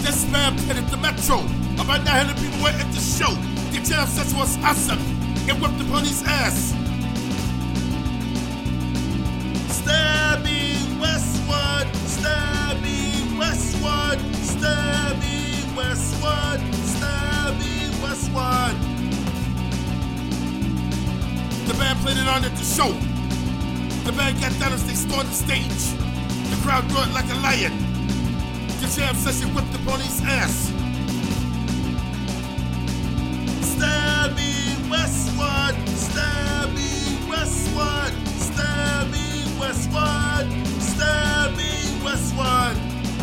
This man headed to Metro. About 900 people were at the show. The jam session was awesome. It whipped the police ass. Stabbing Westwood, stabbing Westwood, stabbing Westwood, stabbing Westwood. The band played it on at the show. The band got down as they stormed the stage. The crowd roared like a lion. The jam session whipped the police ass. Stabbing Westwood, stabbing Westwood, stabbing Westwood, stabbing Westwood.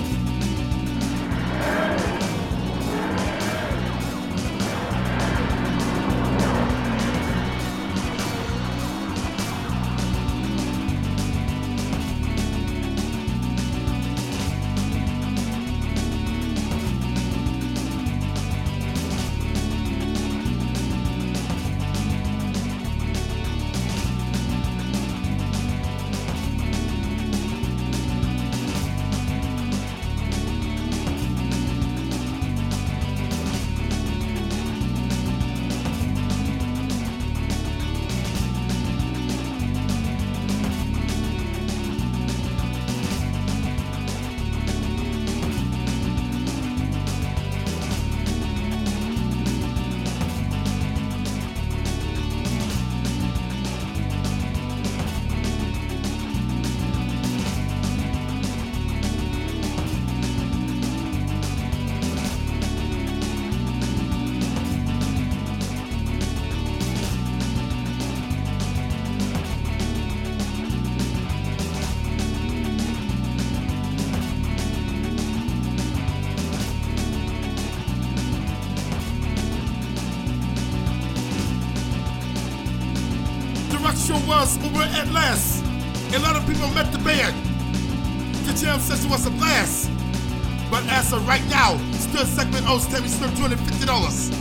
Show was over at last. A lot of people met the band. The jam session was a blast. But as of right now, still segment owes Tammy Smith $250.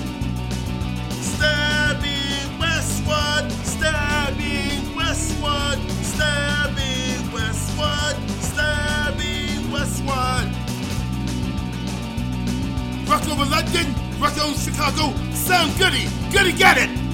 Stabbing Westwood, stabbing Westwood, stabbing Westwood, stabbing Westwood. Rock over London, rock over Chicago, sound goody, goody got it.